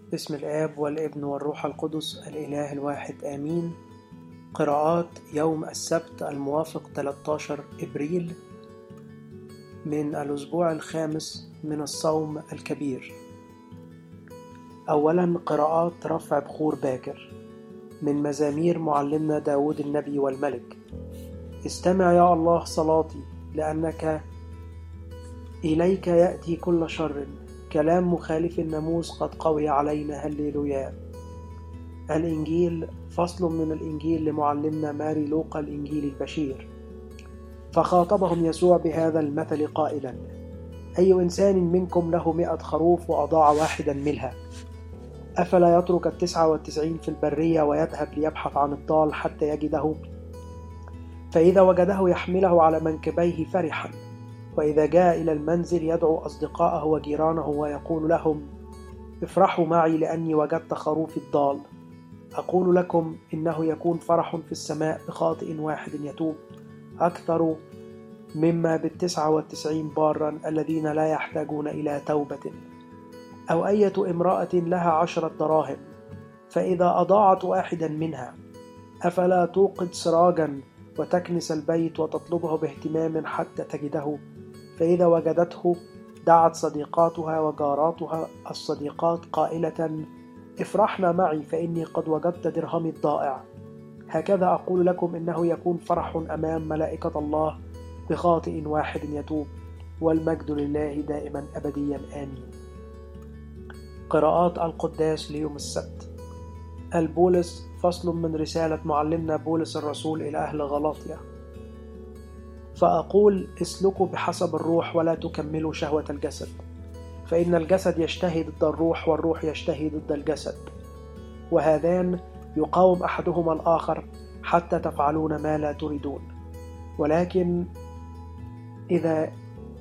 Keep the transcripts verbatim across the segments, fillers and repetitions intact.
باسم الآب والابن والروح القدس الإله الواحد آمين. قراءات يوم السبت الموافق ثلاثة عشر إبريل من الأسبوع الخامس من الصوم الكبير. أولا قراءات رفع بخور باكر من مزامير معلمنا داود النبي والملك. استمع يا الله صلاتي، لأنك إليك يأتي كل شر، كلام مخالف الناموس قد قوي علينا. هللويا. الإنجيل فصل من الإنجيل لمعلمنا ماري لوقا الإنجيل البشير. فخاطبهم يسوع بهذا المثل قائلا: أي إنسان منكم له مئة خروف وأضاع واحدا منها، أفلا يترك التسعة والتسعين في البرية ويذهب ليبحث عن الضال حتى يجده؟ فإذا وجده يحمله على منكبيه فرحا، وإذا جاء إلى المنزل يدعو أصدقائه وجيرانه ويقول لهم: افرحوا معي لأني وجدت خروفي الضال. أقول لكم إنه يكون فرح في السماء بخاطئ واحد يتوب أكثر مما بالتسعة والتسعين بارا الذين لا يحتاجون إلى توبة. أو أية امرأة لها عشرة دراهم، فإذا أضاعت واحدا منها، أفلا توقد سراجا وتكنس البيت وتطلبه باهتمام حتى تجده؟ فإذا وجدته دعت صديقاتها وجاراتها الصديقات قائلة: افرحنا معي فإني قد وجدت درهمي الضائع. هكذا أقول لكم إنه يكون فرح أمام ملائكة الله بخاطئ واحد يتوب، والمجد لله دائما أبديا آمين. قراءات القداس ليوم السبت. البولس فصل من رسالة معلمنا بولس الرسول إلى أهل غلاطيا. فأقول: اسلكوا بحسب الروح ولا تكملوا شهوة الجسد، فإن الجسد يشتهي ضد الروح والروح يشتهي ضد الجسد، وهذان يقاوم أحدهما الآخر حتى تفعلون ما لا تريدون. ولكن إذا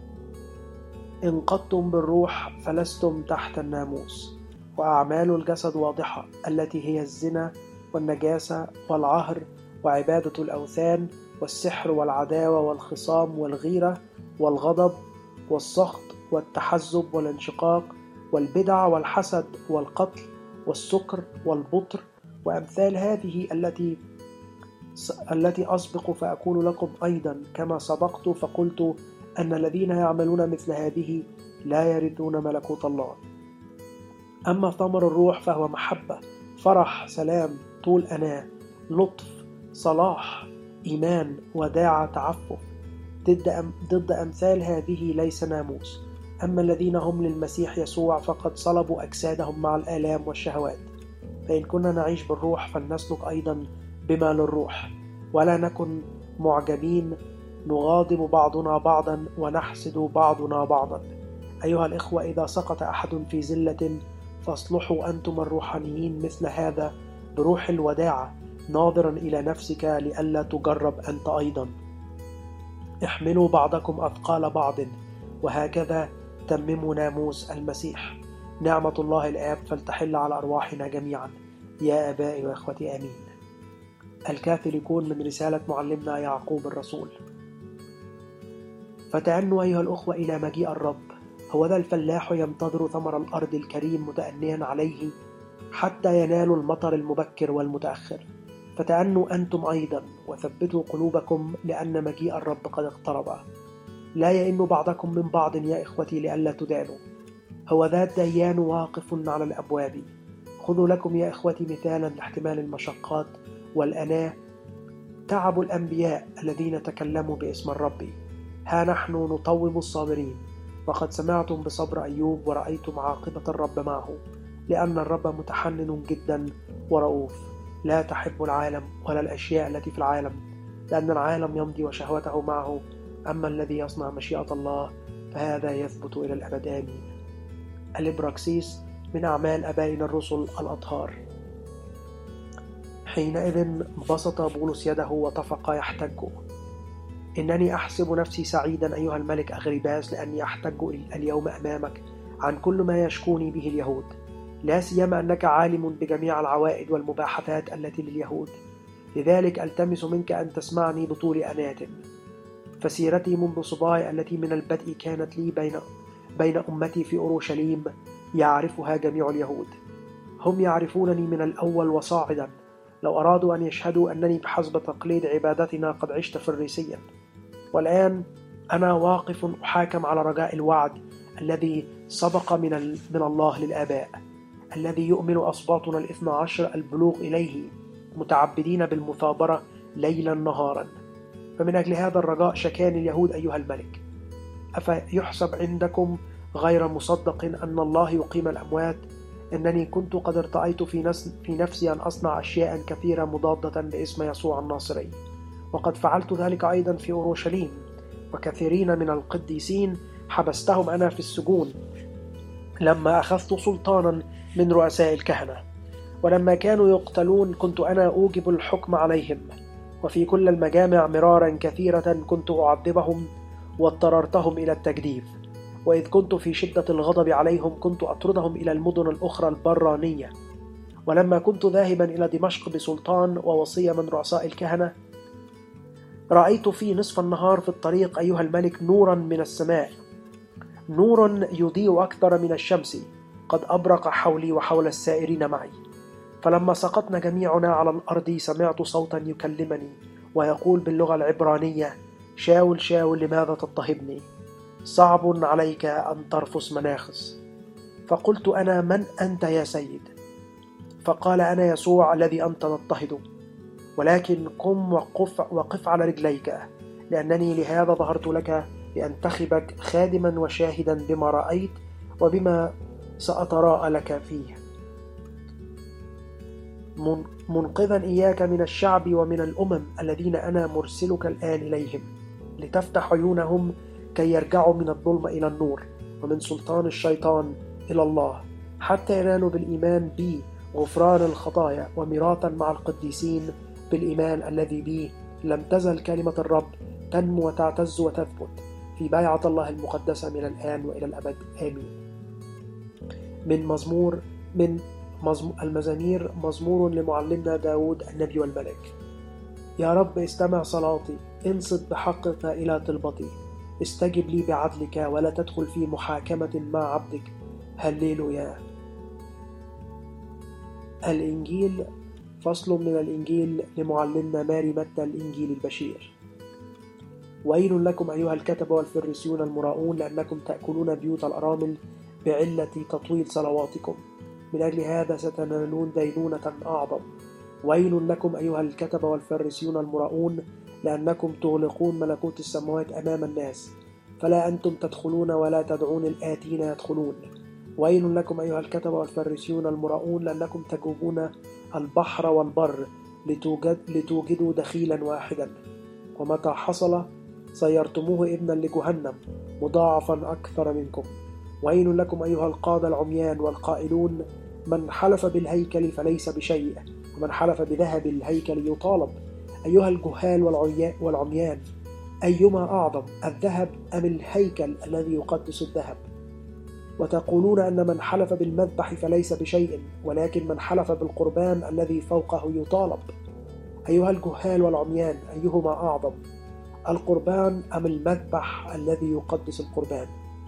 انقضتم بالروح فلستم تحت الناموس. وأعمال الجسد واضحة، التي هي الزنا والنجاسة والعهر وعبادة الأوثان والسحر والعداوة والخصام والغيرة والغضب والسخط والتحزب والانشقاق والبدع والحسد والقتل والسكر والبطر وأمثال هذه التي التي أسبق فأقول لكم أيضا كما سبقت فقلت أن الذين يعملون مثل هذه لا يرثون ملكوت الله. أما ثمر الروح فهو محبة، فرح، سلام، طول أناة، لطف، صلاح، إيمان، وداعة، تعفف. ضد, أم ضد أمثال هذه ليس ناموس. أما الذين هم للمسيح يسوع فقد صلبوا أجسادهم مع الآلام والشهوات. فإن كنا نعيش بالروح فلنسلك أيضا بما للروح، ولا نكن معجبين نغاضب بعضنا بعضا ونحسد بعضنا بعضا. أيها الإخوة، إذا سقط أحد في زلة فاصلحوا أنتم الروحانيين مثل هذا بروح الوداعة، ناظرا إلى نفسك لئلا تجرب أنت أيضا. احملوا بعضكم أثقال بعض، وهكذا تمموا ناموس المسيح. نعمة الله الآب فلتحل على أرواحنا جميعا. يا آبائي وإخوتي آمين. الكاثوليكون من رسالة معلمنا يعقوب الرسول. فتأنوا أيها الأخوة إلى مجيء الرب. هو ذا الفلاح ينتظر ثمر الأرض الكريم متأنيا عليه حتى ينالوا المطر المبكر والمتأخر. فتأنوا أنتم أيضا وثبتوا قلوبكم، لأن مجيء الرب قد اقترب. لا يئن بعضكم من بعض يا إخوتي لئلا تدانوا. هو ذا الديان واقف على الأبواب. خذوا لكم يا إخوتي مثالا لاحتمال المشقات والأناة. تعب الأنبياء الذين تكلموا باسم الرب. ها نحن نطوب الصابرين، وقد سمعتم بصبر أيوب ورأيتم عاقبة الرب معه، لأن الرب متحنن جدا ورؤوف، لا تحب العالم ولا الأشياء التي في العالم، لأن العالم يمضي وشهوته معه، أما الذي يصنع مشيئة الله فهذا يثبت إلى الأبد آمين. الإبراكسيس من أعمال أبائنا الرسل الأطهار. حينئذ بسط بولس يده وطفق يحتج: إنني أحسب نفسي سعيدا أيها الملك أغريباس، لأني أحتج اليوم أمامك عن كل ما يشكوني به اليهود، لا سيما أنك عالم بجميع العوائد والمباحثات التي لليهود. لذلك ألتمس منك أن تسمعني بطول أناة. فسيرتي منذ صباي التي من البدء كانت لي بين بين أمتي في أورشليم يعرفها جميع اليهود، هم يعرفونني من الأول وصاعدا. لو أرادوا أن يشهدوا أنني بحسب تقليد عبادتنا قد عشت فريسيا، والآن أنا واقف أحاكم على رجاء الوعد الذي سبق من, من الله للآباء، الذي يؤمن أسباطنا الاثنى عشر البلوغ إليه متعبدين بالمثابرة ليلا نهارا. فمن أجل هذا الرجاء شكاني اليهود أيها الملك. أفيحسب عندكم غير مصدق أن الله يقيم الأموات؟ إنني كنت قد ارتأيت في, في نفسي أن أصنع أشياء كثيرة مضادة لاسم يسوع الناصري، وقد فعلت ذلك أيضا في أورشليم، وكثيرين من القديسين حبستهم أنا في السجون لما أخذت سلطانا من رؤساء الكهنة، ولما كانوا يقتلون كنت أنا أوجب الحكم عليهم، وفي كل المجامع مرارا كثيرة كنت أعذبهم واضطررتهم إلى التجديف، وإذ كنت في شدة الغضب عليهم كنت أطردهم إلى المدن الأخرى البرانية. ولما كنت ذاهبا إلى دمشق بسلطان ووصية من رؤساء الكهنة، رأيت في نصف النهار في الطريق أيها الملك نورا من السماء، نور يضيء أكثر من الشمس، قد أبرق حولي وحول السائرين معي. فلما سقطنا جميعنا على الأرض سمعت صوتا يكلمني ويقول باللغة العبرانية: شاول شاول لماذا تضطهدني؟ صعب عليك أن ترفس مناخس. فقلت أنا: من أنت يا سيد؟ فقال: أنا يسوع الذي أنت تضطهده، ولكن قم وقف, وقف على رجليك، لأنني لهذا ظهرت لك لأنتخبك خادما وشاهدا بما رأيت وبما سأتراءى لك فيه، منقذا إياك من الشعب ومن الأمم الذين أنا مرسلك الآن إليهم، لتفتح عيونهم كي يرجعوا من الظلم إلى النور ومن سلطان الشيطان إلى الله، حتى ينالوا بالإيمان بي غفران الخطايا وميراثا مع القديسين بالإيمان الذي بي لم تزل كلمة الرب تنمو وتعتز وتثبت في بيعة الله المقدسة من الآن وإلى الأبد. آمين. من مزمور من المزامير، مزمور لمعلمنا داود النبي والملك. يا رب استمع صلاتي، انصت بحقك إلى طلبتي، استجب لي بعدلك ولا تدخل في محاكمة مع عبدك. هللويا. الإنجيل، فصل من الإنجيل لمعلمنا ماري متى الإنجيل البشير. ويل لكم أيها الكتبة والفريسيون المراؤون، لأنكم تأكلون بيوت الأرامل بعلة تطويل صلواتكم، من أجل هذا ستنالون دينونة أعظم. ويل لكم أيها الكتبة والفريسيون المراؤون، لأنكم تغلقون ملكوت السماوات أمام الناس، فلا أنتم تدخلون ولا تدعون الآتين يدخلون. ويل لكم أيها الكتبة والفريسيون المراؤون، لأنكم تجوبون البحر والبر لتوجد لتوجدوا دخيلا واحدا، ومتى حصل صيرتموه ابنا لجهنم مضاعفا أكثر منكم. ويل لكم أيها القادة العميان والقائلون: من حلف بالهيكل فليس بشيء، ومن حلف بذهب الهيكل يطالب. أيها الجهال والعميان، أيما أعظم، الذهب أم الهيكل الذي يقدس الذهب؟ وتقولون أن من حلف بالمذبح فليس بشيء، ولكن من حلف بالقربان الذي فوقه يطالب. أيها الجهال والعميان، أيهما أعظم، القربان أم المذبح الذي يقدس القربان؟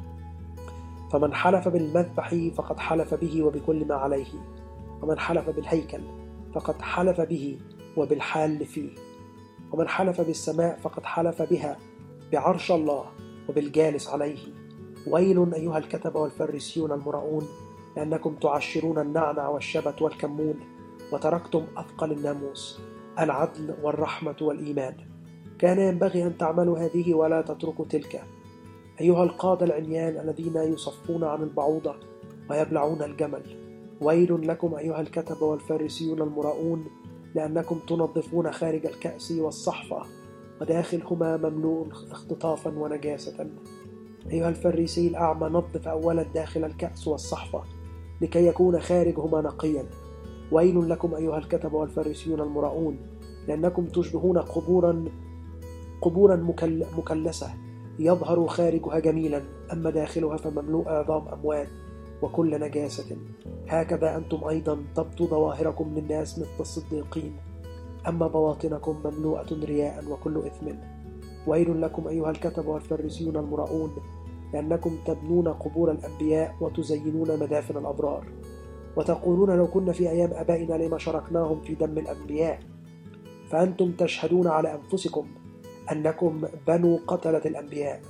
فمن حلف بالمذبح فقد حلف به وبكل ما عليه، ومن حلف بالهيكل فقد حلف به وبالحال فيه، ومن حلف بالسماء فقد حلف بها بعرش الله وبالجالس عليه. ويل أيها الكتبة والفريسيون المراؤون، لأنكم تعشرون النعنع والشبت والكمون، وتركتم أثقل الناموس، العدل والرحمة والإيمان. كان ينبغي أن تعملوا هذه ولا تتركوا تلك. أيها القادة العميان الذين يصفون عن البعوضة ويبلعون الجمل، ويل لكم أيها الكتبة والفريسيون المراؤون، لأنكم تنظفون خارج الكأس والصحفة وداخلهما مملوء اختطافا ونجاسة. أيها الفريسي الأعمى، نظف أولا داخل الكأس والصحفة لكي يكون خارجهما نقيا. ويل لكم أيها الكتبة والفريسيون المراؤون، لأنكم تشبهون قبورا قبورا مكل مكلسة، يظهر خارجها جميلا، أما داخلها فمملوء عظام أموات وكل نجاسة. هكذا أنتم أيضا تبدو ظواهركم للناس مثل الصديقين، أما بواطنكم مملوءة رياء وكل إثم. ويل لكم أيها الكتبة والفريسيون المراؤون، لأنكم تبنون قبور الأنبياء وتزينون مدافن الأبرار، وتقولون لو كنا في أيام آبائنا لما شاركناهم في دم الأنبياء. فأنتم تشهدون على أنفسكم أنكم بنو قتلة الأنبياء.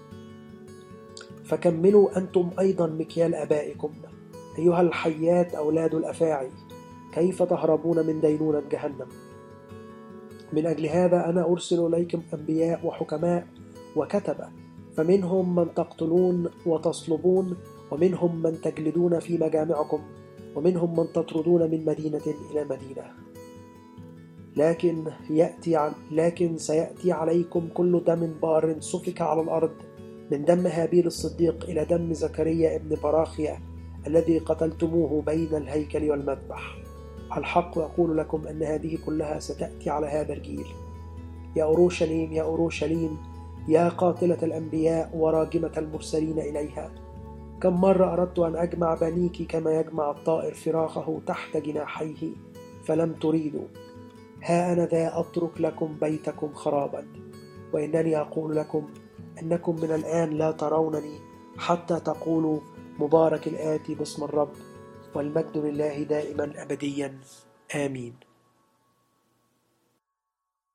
فكملوا أنتم أيضا مكيال آبائكم أيها الحيات أولاد الأفاعي، كيف تهربون من دينونة جهنم؟ من أجل هذا أنا أرسل إليكم أنبياء وحكماء وكتبة، فمنهم من تقتلون وتصلبون، ومنهم من تجلدون في مجامعكم، ومنهم من تطردون من مدينة إلى مدينة. لكن يأتي لكن سيأتي عليكم كل دم بار سفك على الأرض، من دم هابيل الصديق إلى دم زكريا ابن براخيا الذي قتلتموه بين الهيكل والمذبح. الحق أقول لكم أن هذه كلها ستأتي على هذا الجيل. يا أورشليم يا أورشليم يا قاتلة الأنبياء وراجمة المرسلين إليها، كم مرة أردت أن أجمع بنيك كما يجمع الطائر فراخه تحت جناحيه فلم تريدوا. ها أنا ذا أترك لكم بيتكم خرابا، وإنني أقول لكم أنكم من الآن لا ترونني حتى تقولوا مبارك الآتي باسم الرب، والمجد لله دائما أبديا آمين.